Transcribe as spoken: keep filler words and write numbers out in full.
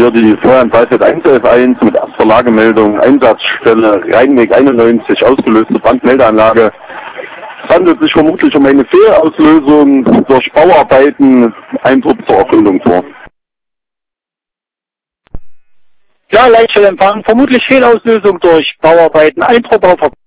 Hier die Feuerwehr eins elf eins mit erster Lagemeldung, Einsatzstelle Rheinweg einundneunzig, ausgelöste Brandmeldeanlage. Es handelt sich vermutlich um eine Fehlauslösung durch Bauarbeiten, Eindruck zur Erkundung vor. Ja, Leitstellempfang, vermutlich Fehlauslösung durch Bauarbeiten, Eindruck auf